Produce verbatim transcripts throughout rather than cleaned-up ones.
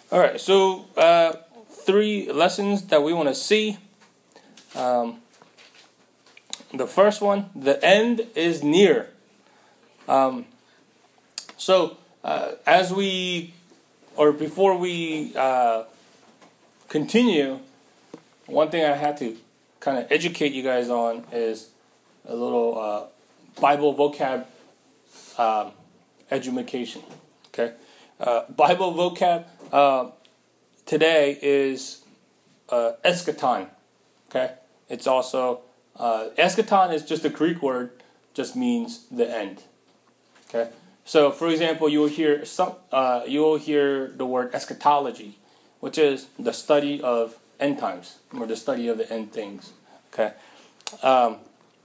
All right, so uh, three lessons that we want to see. Um, the first one, the end is near. Um, so uh, as we, or before we uh, continue, one thing I had to kind of educate you guys on is a little uh, Bible vocab um, education. Okay, uh, Bible vocab uh, today is uh, eschaton. Okay, it's also uh, eschaton is just a Greek word, just means the end. Okay, so for example, you will hear some uh, you will hear the word eschatology, which is the study of end times or the study of the end things. Okay, um,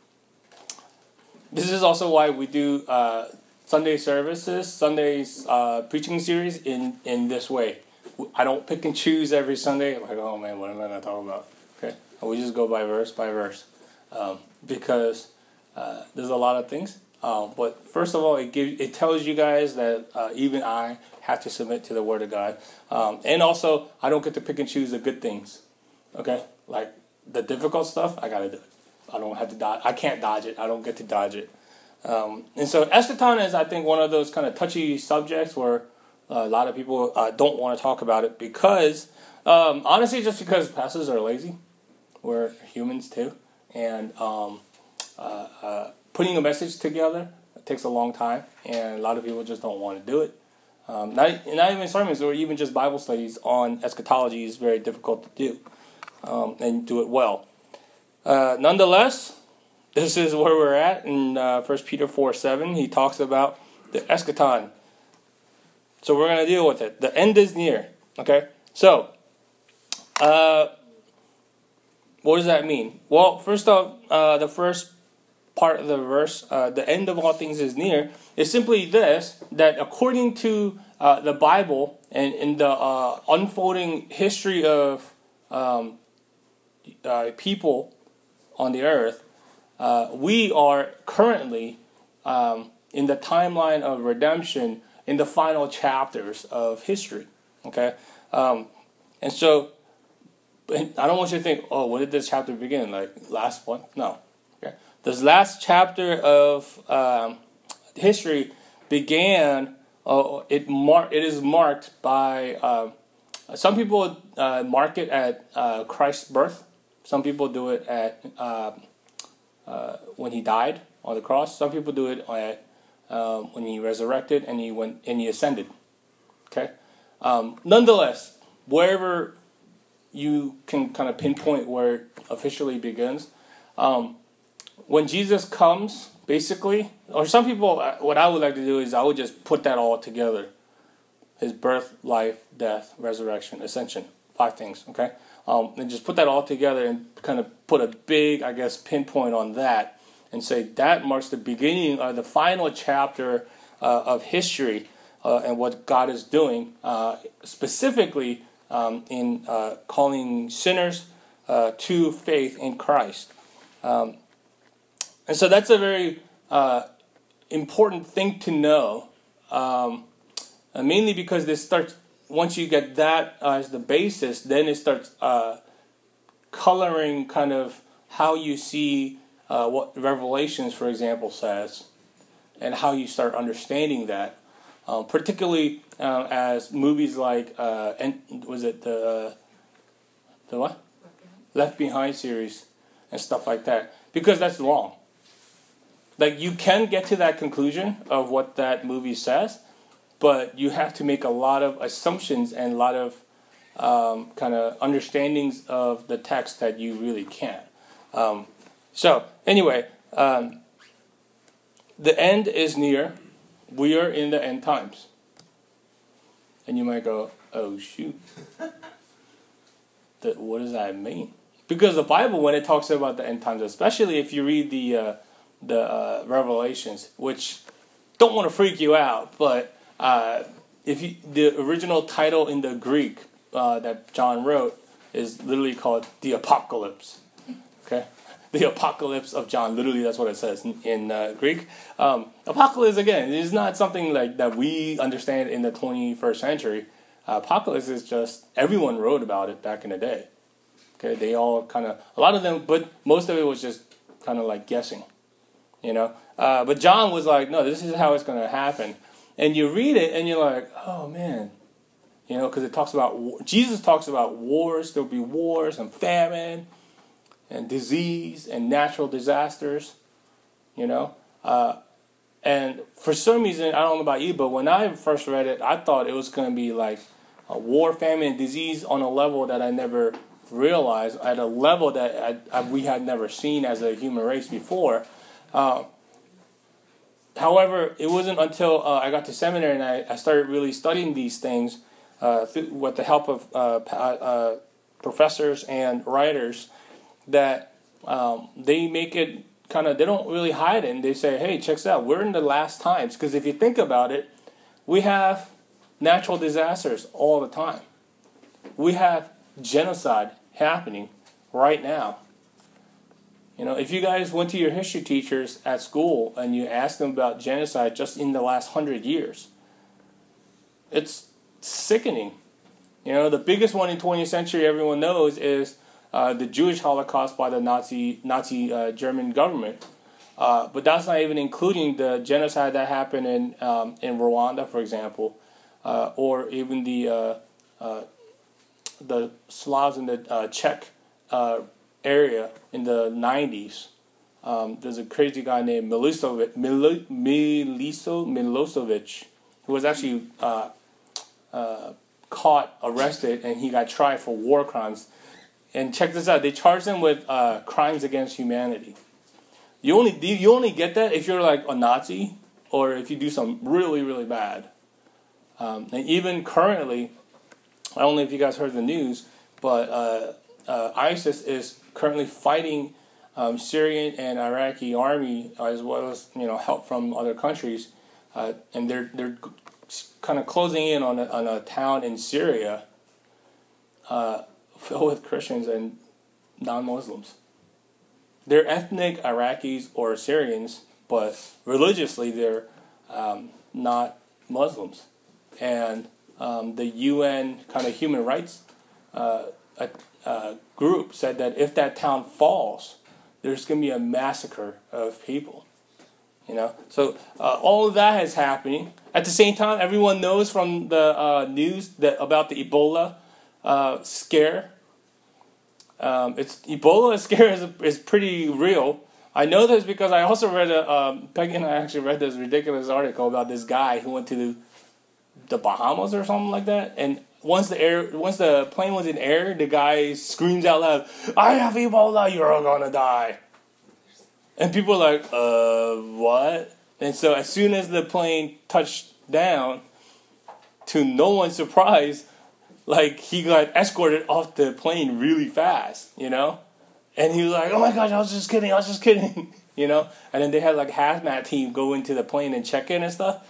this is also why we do uh, Sunday services, Sunday's uh, preaching series in in this way. I don't pick and choose every Sunday. Like, oh man, what am I going to talk about? Okay, we just go by verse by verse um, because uh, there's a lot of things. Um, but first of all, it gives it tells you guys that uh, even I have to submit to the Word of God, um, and also I don't get to pick and choose the good things. Okay, like the difficult stuff, I gotta do it. I don't have to dodge. I can't dodge it. I don't get to dodge it. Um, and so eschaton is, I think, one of those kind of touchy subjects where uh, a lot of people uh, don't want to talk about it because, um, honestly, just because pastors are lazy. We're humans too, and um, uh, uh, putting a message together takes a long time, and a lot of people just don't want to do it. Um, not, not even sermons or even just Bible studies on eschatology is very difficult to do um, and do it well. Uh, nonetheless, this is where we're at in uh, First Peter four seven. He talks about the eschaton. So we're going to deal with it. The end is near. Okay? So, uh, what does that mean? Well, first off, uh, the first part of the verse, uh, the end of all things is near, is simply this, that according to uh, the Bible and in the uh, unfolding history of um, uh, people on the earth, uh, we are currently um, in the timeline of redemption in the final chapters of history. Okay? Um, and so, I don't want you to think, oh, when did this chapter begin? Like, last one? No. Okay. This last chapter of um, history began, uh, it, mar- it is marked by, uh, some people uh, mark it at uh, Christ's birth. Some people do it at uh, uh, when he died on the cross. Some people do it at um, when he resurrected and he went and he ascended. Okay. Um, nonetheless, wherever you can kind of pinpoint where it officially begins. Um, when Jesus comes, basically, or some people, what I would like to do is I would just put that all together. His birth, life, death, resurrection, ascension. Five things, okay? Um, and just put that all together and kind of put a big, I guess, pinpoint on that and say that marks the beginning of the final chapter uh, of history uh, and what God is doing, uh, specifically Um, in uh, calling sinners uh, to faith in Christ. Um, and so that's a very uh, important thing to know, um, mainly because this starts, once you get that as the basis, then it starts uh, coloring kind of how you see uh, what Revelations, for example, says, and how you start understanding that. Uh, particularly uh, as movies like uh, and was it the uh, the what Left Behind series and stuff like that, because that's wrong. Like, you can get to that conclusion of what that movie says, but you have to make a lot of assumptions and a lot of um, kind of understandings of the text that you really can't. Um, so anyway, um, the end is near. We are in the end times. And you might go, oh, shoot. the, what does that mean? Because the Bible, when it talks about the end times, especially if you read the uh, the uh, Revelations, which don't want to freak you out, but uh, if you, the original title in the Greek uh, that John wrote is literally called the Apocalypse. Okay? The Apocalypse of John. Literally, that's what it says in, in uh, Greek. Um, apocalypse, again, is not something like that we understand in the twenty-first century. Uh, apocalypse is just, everyone wrote about it back in the day. Okay, they all kind of, a lot of them, but most of it was just kind of like guessing, you know. Uh, but John was like, no, this is how it's going to happen. And you read it and you're like, oh man, you know, because it talks about, Jesus talks about wars, there'll be wars and famine and disease and natural disasters, you know. Uh, and for some reason, I don't know about you, but when I first read it, I thought it was going to be like a war, famine, and disease on a level that I never realized, at a level that I, I, we had never seen as a human race before. Uh, however, it wasn't until uh, I got to seminary and I, I started really studying these things uh, th- with the help of uh, uh, professors and writers that um, they make it kind of, they don't really hide it, and they say, hey, check this out, we're in the last times. Because if you think about it, we have natural disasters all the time. We have genocide happening right now. You know, if you guys went to your history teachers at school and you asked them about genocide just in the last hundred years, it's sickening. You know, the biggest one in twentieth century everyone knows is uh, the Jewish Holocaust by the Nazi Nazi uh, German government. Uh, but that's not even including the genocide that happened in um, in Rwanda, for example, uh, or even the uh, uh, the Slavs in the uh, Czech uh, area in the nineties. Um, there's a crazy guy named Milosevic, Milo, Miliso, Milosevic, who was actually uh, uh, caught, arrested, and he got tried for war crimes. And check this out, they charged him with uh, crimes against humanity. You only you only get that if you're like a Nazi or if you do something really, really bad. Um, and even currently, I don't know if you guys heard the news, but uh, uh, ISIS is currently fighting um, Syrian and Iraqi army, as well as, you know, help from other countries, uh, and they're they're kind of closing in on a, on a town in Syria uh, filled with Christians and non-Muslims. They're ethnic Iraqis or Syrians, but religiously they're um, not Muslims. And um, the U N kind of human rights uh, uh, group said that if that town falls, there's going to be a massacre of people. You know, so uh, all of that is happening. At the same time, everyone knows from the uh, news that about the Ebola uh, scare. Um, it's Ebola scare is, is pretty real. I know this because I also read a um, Peggy and I actually read this ridiculous article about this guy who went to the, the Bahamas or something like that, and once the air once the plane was in air, the guy screams out loud, "I have Ebola! You're all gonna die!" And people are like, "Uh, what?" And so as soon as the plane touched down, to no one's surprise, like, he got escorted off the plane really fast, you know? And he was like, oh my gosh, I was just kidding, I was just kidding, you know? And then they had, like, a hazmat team go into the plane and check in and stuff.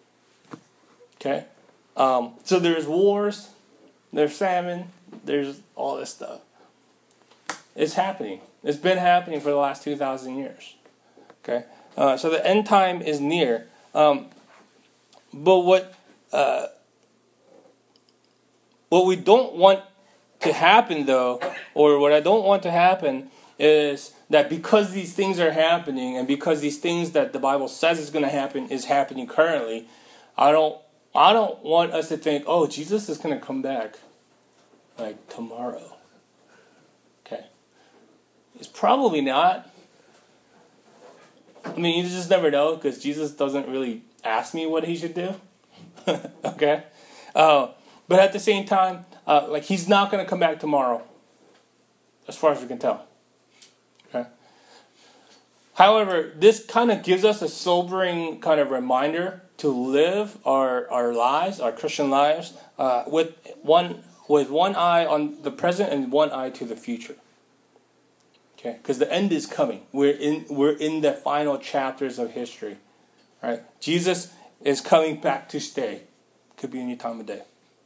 Okay? Um, so there's wars, there's famine, there's all this stuff. It's happening. It's been happening for the last two thousand years. Okay? Uh, so the end time is near. Um, but what... Uh, What we don't want to happen, though, or what I don't want to happen, is that because these things are happening, and because these things that the Bible says is going to happen is happening currently, I don't, I don't want us to think, oh, Jesus is going to come back, like, tomorrow. Okay. It's probably not. I mean, you just never know, because Jesus doesn't really ask me what he should do. Okay? Uh, But at the same time, uh, like, he's not going to come back tomorrow, as far as we can tell. Okay. However, this kind of gives us a sobering kind of reminder to live our, our lives, our Christian lives, uh, with one with one eye on the present and one eye to the future. Okay, because the end is coming. We're in we're in the final chapters of history. Right? Jesus is coming back to stay. Could be any time of day.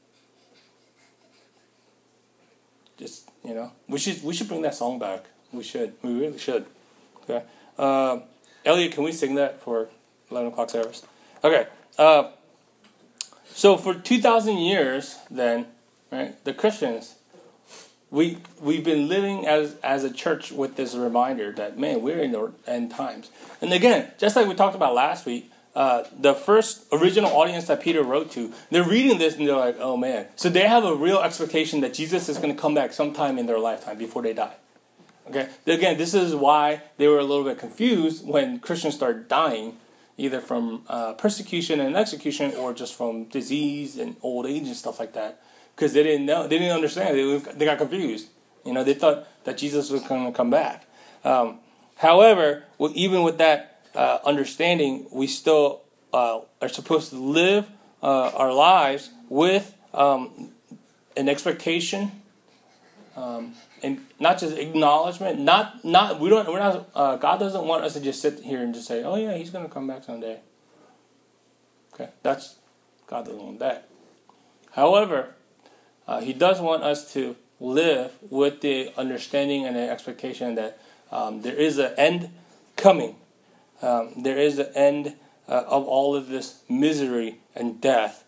Just, you know, we should we should bring that song back. We should. We really should. Okay. Uh, Elliot, can we sing that for eleven o'clock service? Okay. Uh, So for two thousand years, then, right, the Christians, we we've been living as as a church with this reminder that, man, we're in the end times. And again, just like we talked about last week, uh, the first original audience that Peter wrote to, they're reading this and they're like, oh man. So they have a real expectation that Jesus is going to come back sometime in their lifetime before they die. Okay. Again, this is why they were a little bit confused when Christians started dying, either from uh, persecution and execution or just from disease and old age and stuff like that. Because they didn't know, they didn't understand. They, they got confused. You know, they thought that Jesus was going to come back. Um, however, well, even with that uh, understanding, we still uh, are supposed to live uh, our lives with um, an expectation, um, and not just acknowledgement. Not not we don't we're not. Uh, God doesn't want us to just sit here and just say, "Oh yeah, He's going to come back someday." Okay, that's God doesn't want that. However, Uh, he does want us to live with the understanding and the expectation that um, there is an end coming. Um, there is an end uh, of all of this misery and death.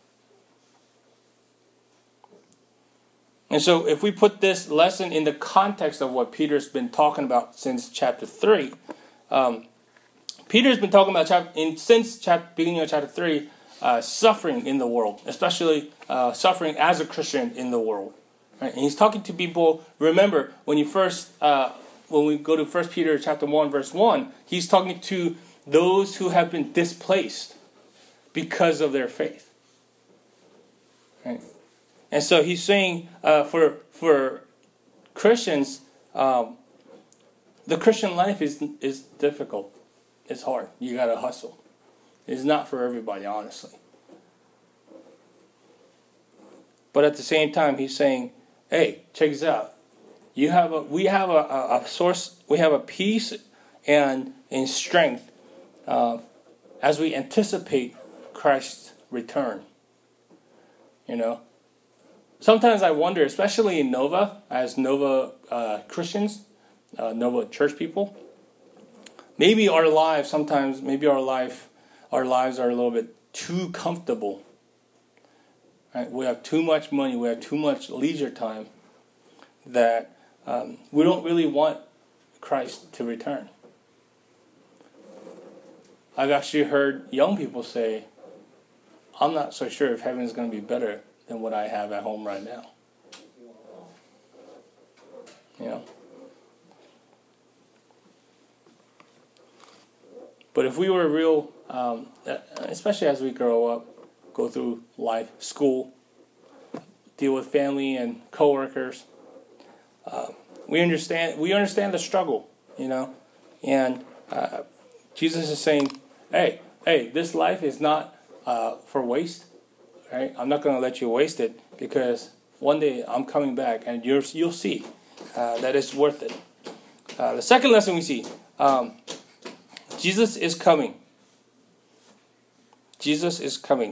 And so if we put this lesson in the context of what Peter's been talking about since chapter three, um, Peter's been talking about chapter, in, since chapter, beginning of chapter three, Uh, suffering in the world, especially uh, suffering as a Christian in the world. Right? And he's talking to people. Remember, when you first, uh, when we go to First Peter chapter one, verse one, he's talking to those who have been displaced because of their faith. Right? And so he's saying uh, for for Christians, um, the Christian life is is difficult. It's hard. You got to hustle. It's not for everybody, honestly. But at the same time, he's saying, "Hey, check this out. You have a, we have a, a, a source. We have a peace and and strength uh, as we anticipate Christ's return. You know, sometimes I wonder, especially in Nova, as Nova uh, Christians, uh, Nova church people, maybe our lives sometimes, maybe our life." Our lives are a little bit too comfortable. Right? We have too much money. We have too much leisure time that um, we don't really want Christ to return. I've actually heard young people say, I'm not so sure if heaven is going to be better than what I have at home right now. You know? But if we were real, um, especially as we grow up, go through life, school, deal with family and coworkers, uh, we understand. We understand the struggle, you know, and uh, Jesus is saying, "Hey, hey, this life is not uh, for waste, right? I'm not going to let you waste it because one day I'm coming back, and you're, you'll see uh, that it's worth it." Uh, the second lesson we see. Um, Jesus is coming. Jesus is coming.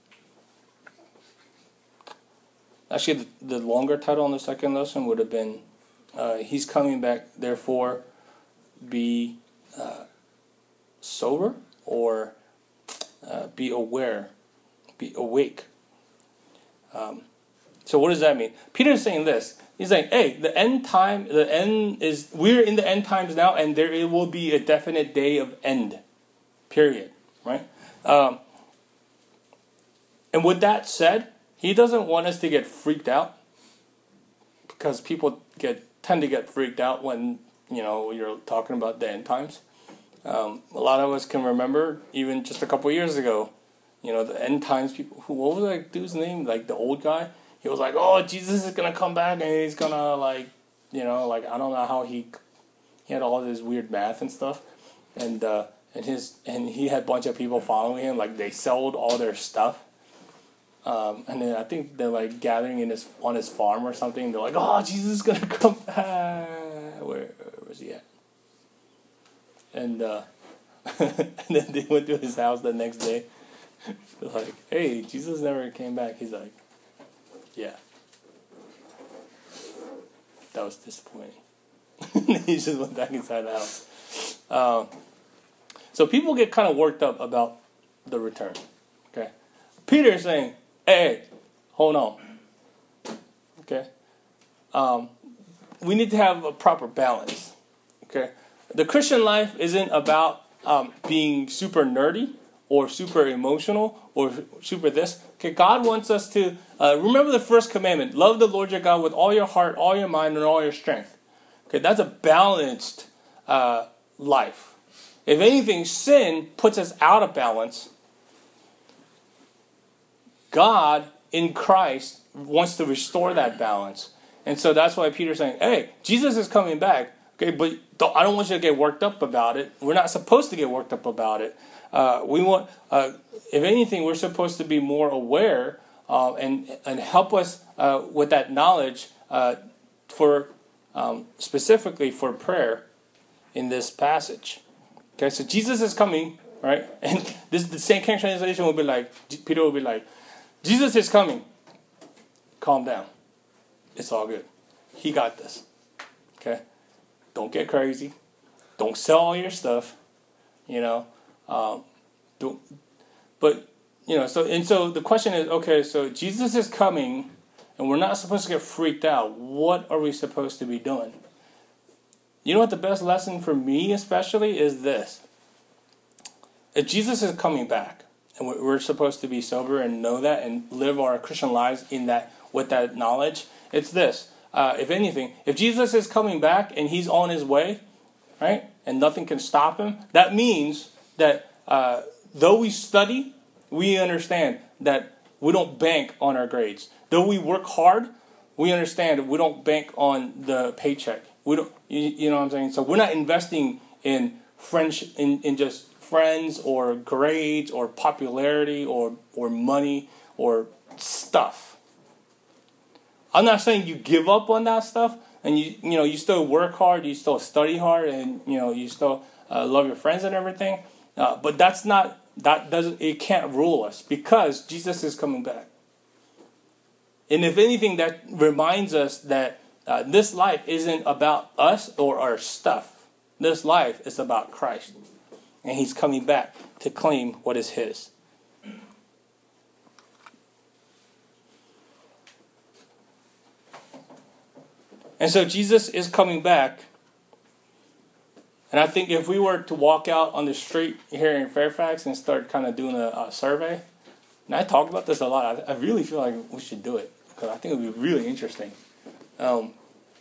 Actually, the, the longer title on the second lesson would have been, uh, He's coming back, therefore be uh, sober or uh, be aware, be awake. Um, so what does that mean? Peter's saying this. He's like, hey, the end time, the end is, we're in the end times now, and there it will be a definite day of end, period, right? Um, and with that said, he doesn't want us to get freaked out, because people get tend to get freaked out when, you know, you're talking about the end times. Um, a lot of us can remember, even just a couple years ago, you know, the end times people, who, what was that dude's name? Like the old guy? He was like, oh, Jesus is going to come back and he's going to, like, you know, like, I don't know how he he had all this weird math and stuff. And uh, and his and he had a bunch of people following him. Like, they sold all their stuff. Um, and then I think they're, like, gathering in his on his farm or something. They're like, oh, Jesus is going to come back. Where, where was he at? And, uh, and then they went to his house the next day. They're like, hey, Jesus never came back. He's like, yeah. That was disappointing. He just went back inside the house. Um, so people get kind of worked up about the return. Okay. Peter is saying, hey, hey, hold on. Okay? Um, we need to have a proper balance. Okay? The Christian life isn't about um, being super nerdy or super emotional or super this. Okay, God wants us to uh, remember the first commandment: love the Lord your God with all your heart, all your mind, and all your strength. Okay, that's a balanced uh, life. If anything, sin puts us out of balance. God in Christ wants to restore that balance, and so that's why Peter's saying, "Hey, Jesus is coming back." Okay, but don't, I don't want you to get worked up about it. We're not supposed to get worked up about it. Uh, we want, uh, if anything, we're supposed to be more aware uh, and and help us uh, with that knowledge uh, for um, specifically for prayer in this passage. Okay, so Jesus is coming, right? And this the Saint King translation will be like, Peter will be like, Jesus is coming. Calm down. It's all good. He got this. Okay, don't get crazy. Don't sell all your stuff. You know. Um, don't, but you know, so and so the question is, okay, so Jesus is coming, and we're not supposed to get freaked out. What are we supposed to be doing? You know what the best lesson for me, especially, is this: if Jesus is coming back, and we're supposed to be sober and know that, and live our Christian lives in that with that knowledge, it's this: uh, if anything, if Jesus is coming back and he's on his way, right, and nothing can stop him, that means that uh, though we study, we understand that we don't bank on our grades. Though we work hard, we understand that we don't bank on the paycheck. We don't, you, you know what I'm saying? So we're not investing in friendship, in, in just friends or grades or popularity or or money or stuff. I'm not saying you give up on that stuff and you you know you still work hard, you still study hard, and you know you still uh, love your friends and everything. Uh, but that's not, that doesn't, it can't rule us because Jesus is coming back. And if anything, that reminds us that uh, this life isn't about us or our stuff. This life is about Christ. And he's coming back to claim what is his. And so Jesus is coming back. And I think if we were to walk out on the street here in Fairfax and start kind of doing a, a survey, and I talk about this a lot, I, I really feel like we should do it because I think it would be really interesting. Um,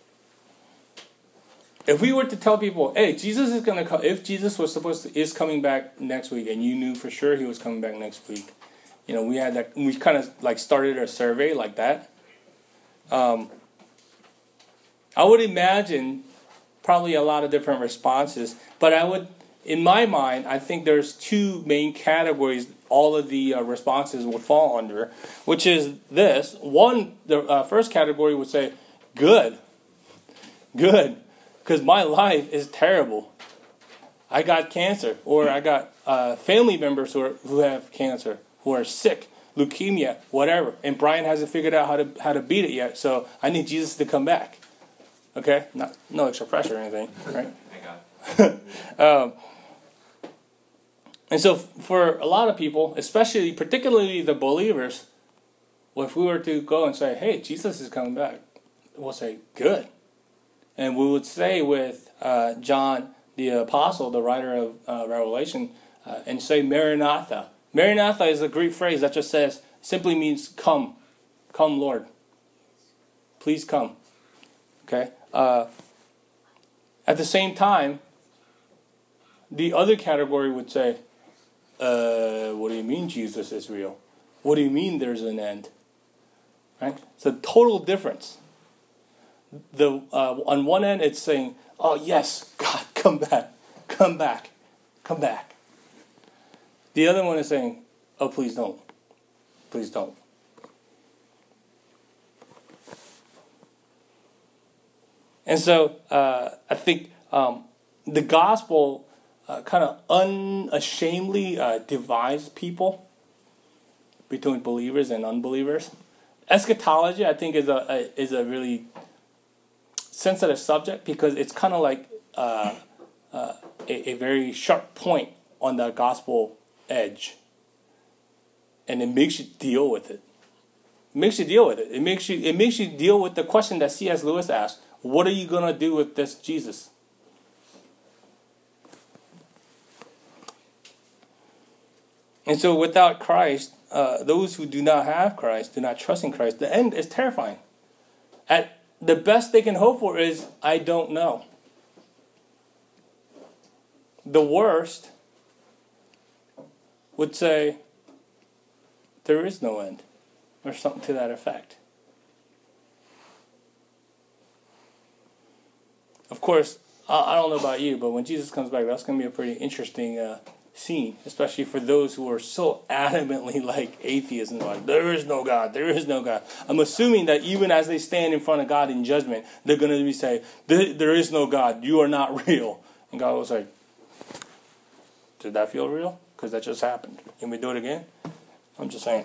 if we were to tell people, hey, Jesus is going to come, if Jesus was supposed to, is coming back next week, and you knew for sure he was coming back next week, you know, we had that, we kind of like started a survey like that. Um, I would imagine probably a lot of different responses, but I would, in my mind, I think there's two main categories all of the uh, responses would fall under, which is this. One, the uh, first category would say, good, good, because my life is terrible. I got cancer, or I got uh, family members who are, who have cancer, who are sick, leukemia, whatever, and Brian hasn't figured out how to how to beat it yet, so I need Jesus to come back. Okay, not no extra pressure or anything, right? I got it. um, and so, for a lot of people, especially, particularly the believers, well, if we were to go and say, "Hey, Jesus is coming back," we'll say, "Good," and we would say with uh, John the apostle, the writer of uh, Revelation, uh, and say, "Maranatha." Maranatha is a Greek phrase that just says, simply means "Come, come, Lord, please come." Okay. Uh, at the same time, the other category would say, uh, what do you mean Jesus is real? What do you mean there's an end? Right? It's a total difference. The uh, on one end, it's saying, oh yes, God, come back, come back, come back. The other one is saying, oh, please don't. Please don't. And so uh, I think um, the gospel uh, kind of unashamedly uh, divides people between believers and unbelievers. Eschatology, I think, is a, a is a really sensitive subject because it's kind of like uh, uh, a, a very sharp point on the gospel edge. and it makes you deal with it. It makes you deal with it. It makes you it makes you deal with the question that C S Lewis asked. What are you gonna do with this Jesus? And so without Christ, uh, those who do not have Christ, do not trust in Christ, the end is terrifying. At the best they can hope for is, I don't know. The worst would say, there is no end, or something to that effect. Of course, I don't know about you, but when Jesus comes back, that's going to be a pretty interesting uh, scene, especially for those who are so adamantly like atheists and like, there is no God, there is no God. I'm assuming that even as they stand in front of God in judgment, they're going to be saying, there, there is no God, you are not real. And God was like, did that feel real? Because that just happened. Can we do it again? I'm just saying.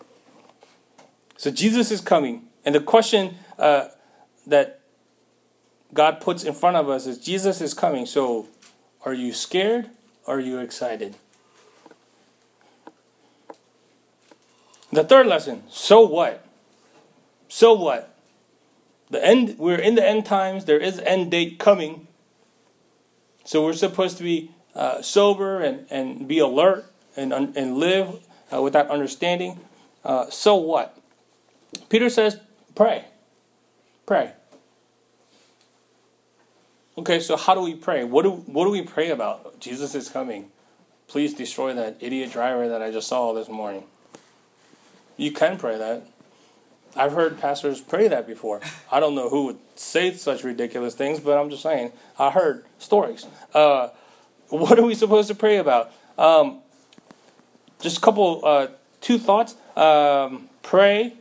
So Jesus is coming. And the question uh, that God puts in front of us is, Jesus is coming. So are you scared or are you excited? The third lesson, so what? So what? The end. We're in the end times. There is end date coming. So we're supposed to be uh, sober and, and be alert and, and live uh, with that understanding. Uh, so what? Peter says, pray. Pray. Okay, so how do we pray? What do what do we pray about? Jesus is coming. Please destroy that idiot driver that I just saw this morning. You can pray that. I've heard pastors pray that before. I don't know who would say such ridiculous things, but I'm just saying. I heard stories. Uh, what are we supposed to pray about? Um, just a couple, uh, two thoughts. Um, pray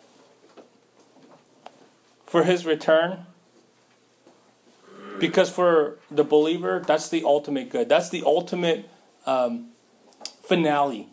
for his return. Because for the believer, that's the ultimate good. That's the ultimate um, finale.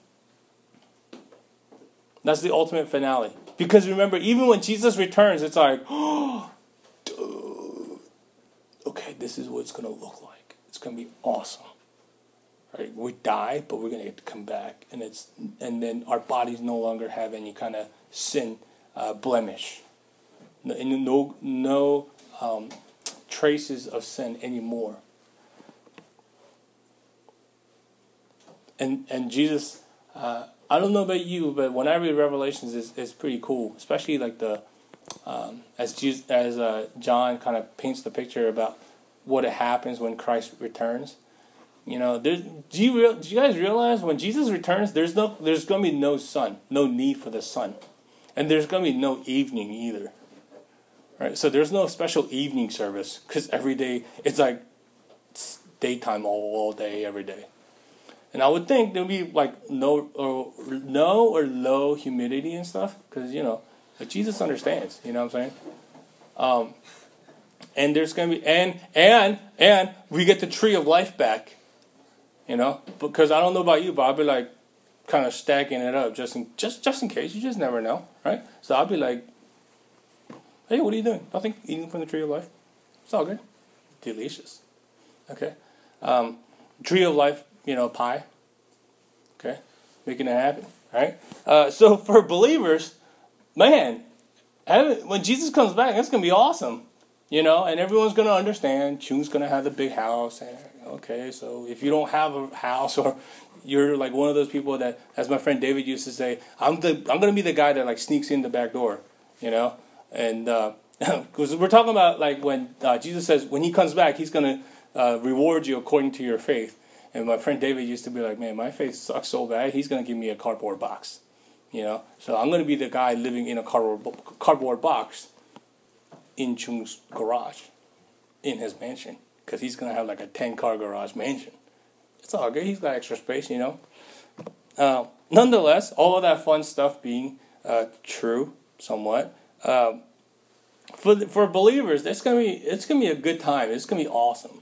That's the ultimate finale. Because remember, even when Jesus returns, it's like, oh, dude. Okay, this is what it's going to look like. It's going to be awesome. Right? We die, but we're going to get to come back. And it's and then our bodies no longer have any kind of sin uh, blemish. No, no, no um, traces of sin anymore. And and Jesus, uh, I don't know about you, but when I read Revelations, it's, it's pretty cool. Especially like the um, as Jesus, as uh, John kind of paints the picture about what it happens when Christ returns. You know, do you real, do you guys realize when Jesus returns, there's no there's going to be no sun, no need for the sun, and there's going to be no evening either. Right, so there's no special evening service because every day it's like it's daytime all, all day every day, and I would think there'd be like no or no or low humidity and stuff because you know, but Jesus understands. You know what I'm saying? Um, and there's gonna be and and and we get the tree of life back. You know, because I don't know about you, but I'll be like kind of stacking it up just in just just in case. You just never know, right? So I'll be like, hey, what are you doing? Nothing. Eating from the tree of life. It's all good. Delicious. Okay. Um, tree of life, you know, pie. Okay. Making it happen. Right? Uh, so for believers, man, heaven, when Jesus comes back, it's going to be awesome. You know, and everyone's going to understand. Chung's going to have the big house. And, okay, so if you don't have a house or you're like one of those people that, as my friend David used to say, I'm the I'm going to be the guy that like sneaks in the back door, you know? And because uh, we're talking about like when uh, Jesus says when he comes back, he's going to uh, reward you according to your faith. And my friend David used to be like, man, my faith sucks so bad. He's going to give me a cardboard box, you know. So I'm going to be the guy living in a cardboard cardboard box in Chung's garage, in his mansion, because he's going to have like a ten car garage mansion. It's all good. He's got extra space, you know. Uh, nonetheless, all of that fun stuff being uh, true, somewhat. Um, for the, for believers, it's gonna be it's gonna be a good time. It's gonna be awesome,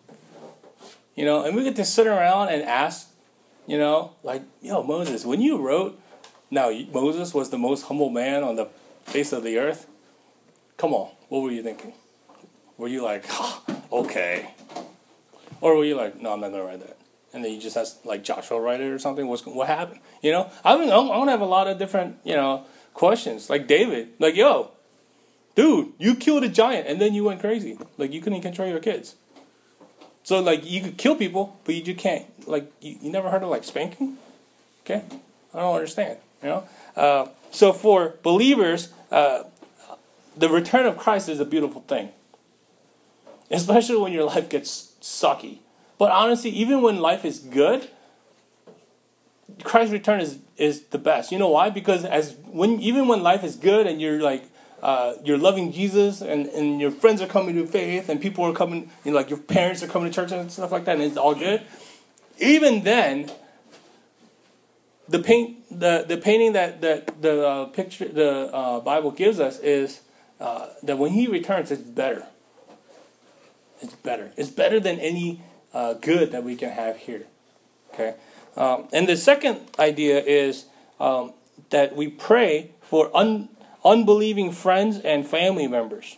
you know. And we get to sit around and ask, you know, like, yo, Moses, when you wrote, now Moses was the most humble man on the face of the earth. Come on, what were you thinking? Were you like, oh, okay, or were you like, no, I'm not gonna write that? and then you just have like Joshua write it or something. What's what happened? You know, I mean, I want to have a lot of different you know questions. Like David, like yo, dude, you killed a giant and then you went crazy. Like you couldn't control your kids. So like you could kill people, but you just can't. Like you, you never heard of like spanking? Okay, I don't understand. You know, uh, so for believers, uh, the return of Christ is a beautiful thing, especially when your life gets sucky. But honestly, even when life is good, Christ's return is, is the best. You know why? Because as when even when life is good and you're like uh, you're loving Jesus and, and your friends are coming to faith and people are coming, you know, like your parents are coming to church and stuff like that, and it's all good. Even then, the paint the, the painting that, that the uh, picture the uh, Bible gives us is uh, that when He returns, it's better. It's better. It's better than any uh, good that we can have here. Okay. Um, and the second idea is um, that we pray for un, unbelieving friends and family members.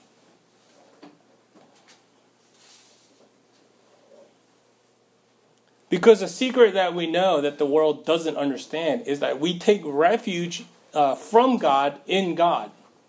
Because a secret that we know that the world doesn't understand is that we take refuge uh, from God in God.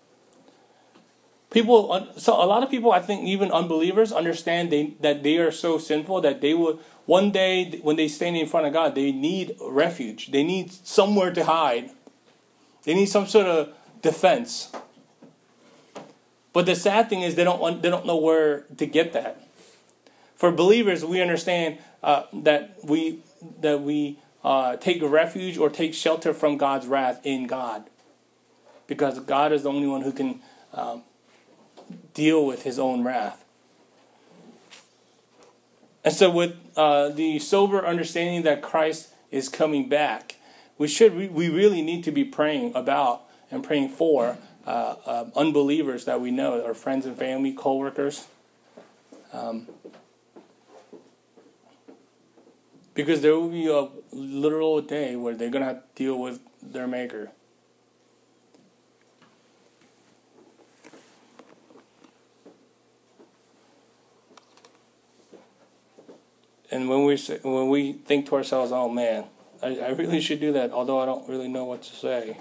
People, so a lot of people, I think, even unbelievers, understand they, that they are so sinful that they will one day when they stand in front of God, they need refuge. They need somewhere to hide. They need some sort of defense. But the sad thing is they don't want, they don't know where to get that. For believers, we understand uh, that we that we uh, take refuge or take shelter from God's wrath in God, because God is the only one who can um, deal with His own wrath. And so, with uh, the sober understanding that Christ is coming back, we should re- we really need to be praying about and praying for uh, uh, unbelievers that we know, our friends and family, co-workers. Um, Because there will be a literal day where they're going to have to deal with their Maker. And when we say, when we think to ourselves, oh man, I, I really should do that, although I don't really know what to say.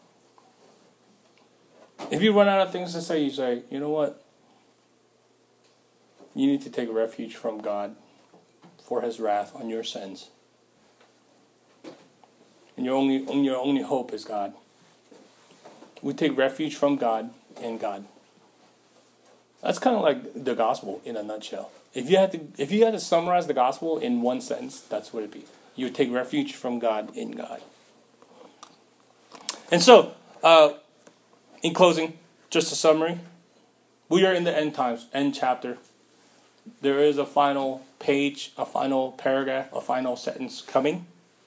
If you run out of things to say, you say, you know what? You need to take refuge from God for His wrath on your sins. And your only, your only hope is God. We take refuge from God in God. That's kind of like the gospel in a nutshell. If you had to, if you had to summarize the gospel in one sentence, that's what it'd be. You would take refuge from God in God. And so, uh, in closing, just a summary. We are in the end times, end chapter. There is a final page, a final paragraph, a final sentence coming.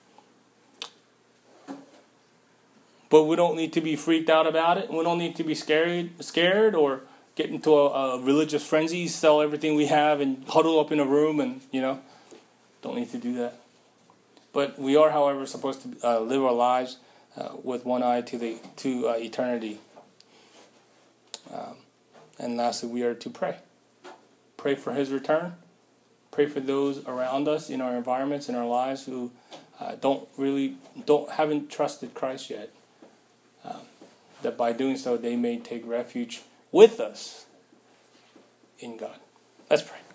But we don't need to be freaked out about it. We don't need to be scared, scared or get into a, a religious frenzy, sell everything we have and huddle up in a room and, you know, don't need to do that. But we are, however, supposed to uh, live our lives uh, with one eye to the to uh, eternity. Um, and lastly, we are to pray. Pray for His return. Pray for those around us in our environments, in our lives who uh, don't really, don't haven't trusted Christ yet. Um, that by doing so, they may take refuge with us in God. Let's pray.